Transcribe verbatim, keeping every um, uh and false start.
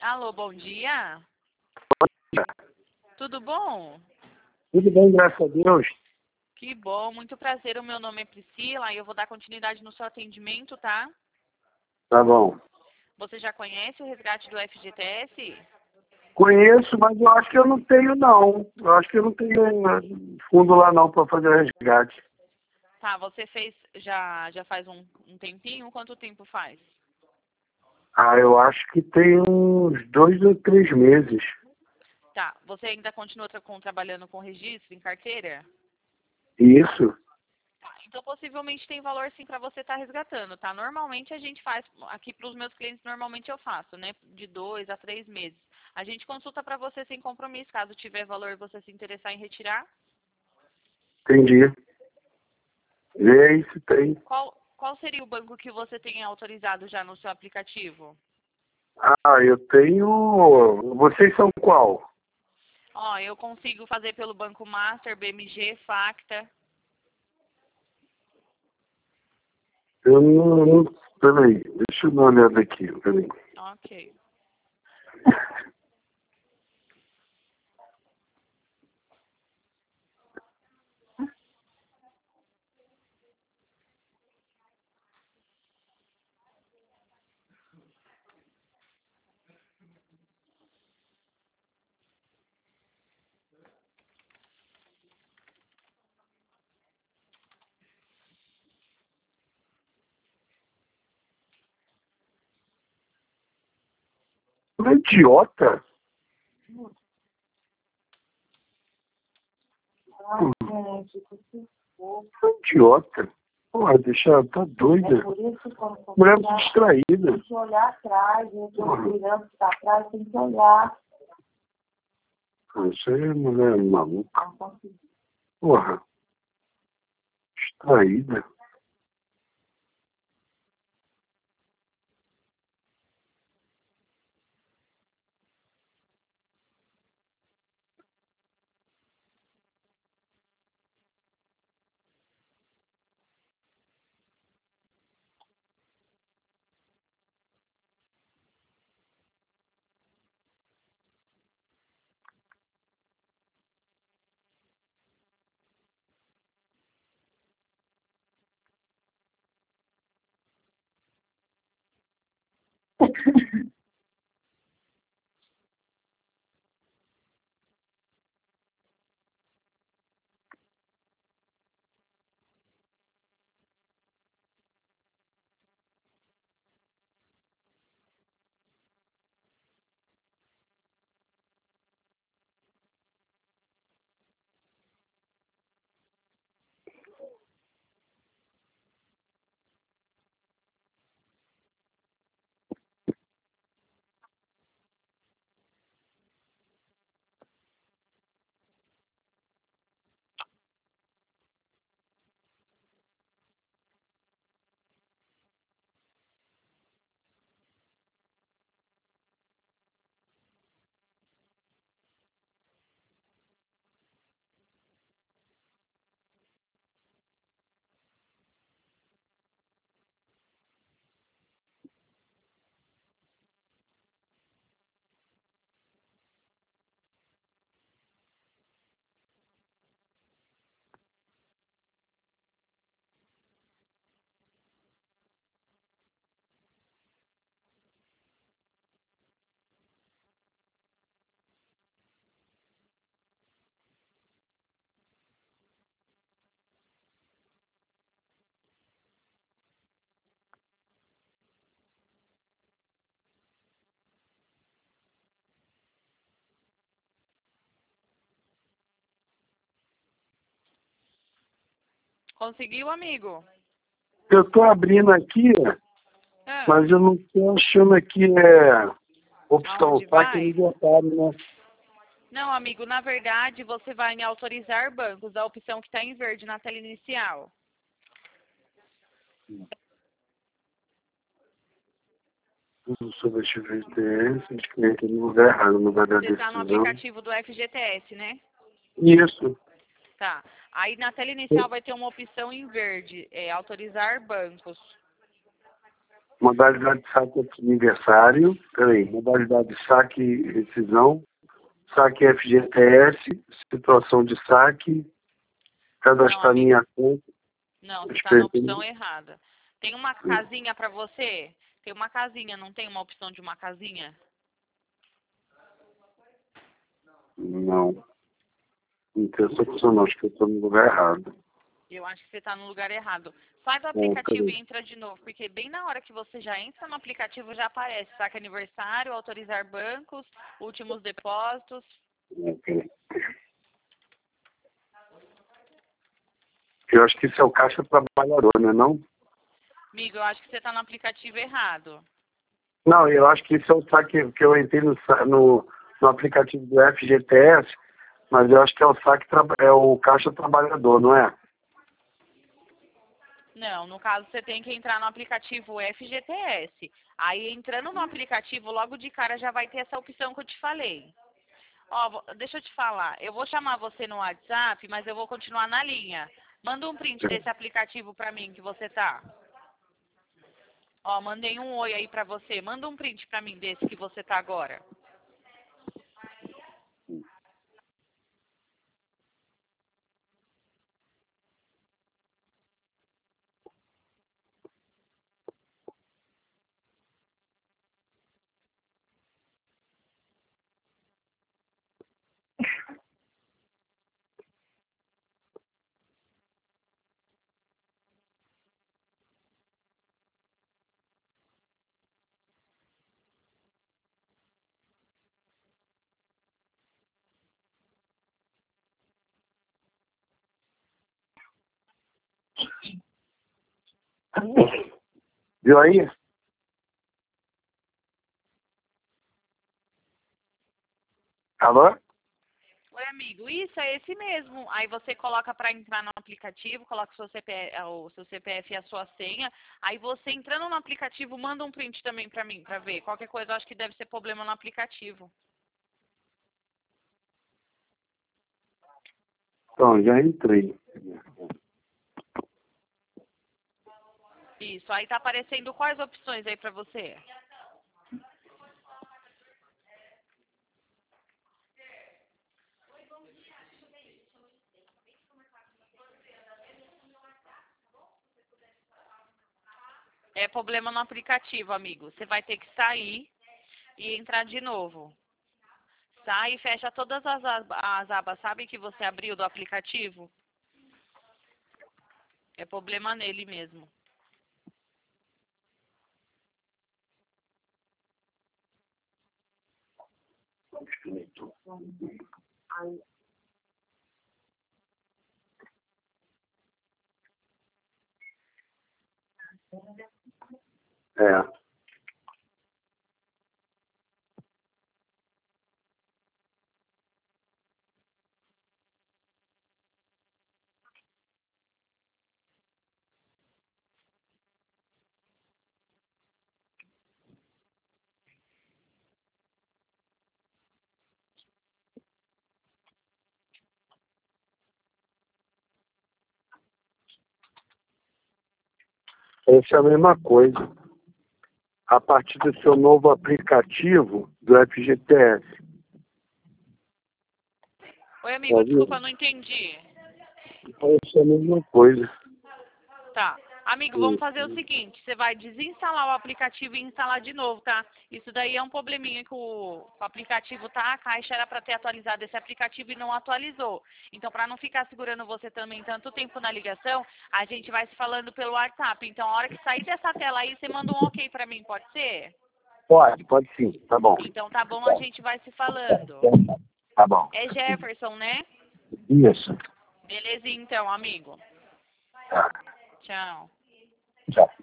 Alô, bom dia. Tudo bom? Tudo bem, graças a Deus. Que bom, muito prazer. O meu nome é Priscila e eu vou dar continuidade no seu atendimento, tá? Tá bom. Você já conhece o resgate do F G T S? Conheço, mas eu acho que eu não tenho, não. Eu acho que eu não tenho né, fundo lá, não, para fazer resgate. Tá, você fez já, já faz um, um tempinho? Quanto tempo faz? Ah, eu acho que tem uns dois ou três meses. Tá, você ainda continua tra com, trabalhando com registro em carteira? Isso? Tá, então possivelmente tem valor sim para você estar resgatando, tá? Normalmente a gente faz, aqui para os meus clientes, normalmente eu faço, né? De dois a três meses. A gente consulta para você sem compromisso, caso tiver valor e você se interessar em retirar. Entendi. Vê aí se tem. Qual, qual seria o banco que você tem autorizado já no seu aplicativo? Ah, eu tenho... Vocês são qual? Ó, eu consigo fazer pelo Banco Master, B M G, Facta. Eu não... não peraí, deixa eu dar uma olhada aqui. Peraí. Ok. Você é idiota? Hum, Você é idiota. Porra, deixa... Tá doida. É por isso que quando você Mulher olhar, distraída. tem que olhar atrás, eu estou olhando para atrás, tem que olhar. Isso aí é mulher maluca. Não consigo. Porra. Distraída. Conseguiu, amigo? Eu tô abrindo aqui, Ah, mas eu não tô achando aqui, é... Opção, aonde tá aqui vai? no detalhe, né? Não, amigo, na verdade você vai em autorizar bancos, a opção que está em verde na tela inicial. Tudo sobre a F G T S, acho que entra no lugar errado, no lugar da Você está no decisão. aplicativo do F G T S, né? Isso. Tá. Aí na tela inicial vai ter uma opção em verde, é autorizar bancos. Modalidade de saque aniversário. Peraí, modalidade de saque e rescisão. Saque F G T S. Situação de saque. Cadastrar Não, minha conta. Não, você está na opção errada. Tem uma casinha para você? Tem uma casinha, não tem uma opção de uma casinha? Não. Não tem essa opção não. Acho que eu estou no lugar errado. Eu acho que você está no lugar errado. Sai do aplicativo e entra de novo, porque bem na hora que você já entra no aplicativo já aparece saque aniversário, autorizar bancos, últimos depósitos. Ok. Eu acho que isso é o Caixa Trabalhador, não é não? Amigo, eu acho que você está no aplicativo errado. Não, eu acho que isso é o saque que eu entrei no, no, no aplicativo do F G T S, mas eu acho que é o saque, é o Caixa Trabalhador, não é? Não, no caso você tem que entrar no aplicativo F G T S. Aí entrando no aplicativo, logo de cara já vai ter essa opção que eu te falei. Ó, deixa eu te falar, eu vou chamar você no WhatsApp, mas eu vou continuar na linha. Manda um print desse aplicativo pra mim que você tá. Ó, mandei um oi aí pra você. Manda um print pra mim desse que você tá agora. Viu aí? Alô? Oi, amigo. Isso, é esse mesmo. Aí você coloca pra entrar no aplicativo, coloca o seu C P F, o seu C P F e a sua senha. Aí você entrando no aplicativo, manda um print também pra mim, pra ver. Qualquer coisa eu acho que deve ser problema no aplicativo. Então, já entrei. Isso. Aí tá aparecendo quais opções aí pra você? É problema no aplicativo, amigo. Você vai ter que sair e entrar de novo. Sai e fecha todas as, ab- as abas, sabe, que você abriu do aplicativo? É problema nele mesmo. É. Essa é a mesma coisa. A partir do seu novo aplicativo do F G T S. Oi, amigo, desculpa, não entendi. Essa é a mesma coisa. Tá. Amigo, vamos fazer o seguinte, você vai desinstalar o aplicativo e instalar de novo, tá? Isso daí é um probleminha que o, o aplicativo tá, a Caixa era para ter atualizado esse aplicativo e não atualizou. Então, para não ficar segurando você também tanto tempo na ligação, a gente vai se falando pelo WhatsApp. Então, a hora que sair dessa tela aí, você manda um ok para mim, pode ser? Pode, pode sim, tá bom. Então, tá bom, a gente vai se falando. Tá bom. É Jefferson, né? Isso. Beleza, então, amigo. Tá. Tchau. Tchau.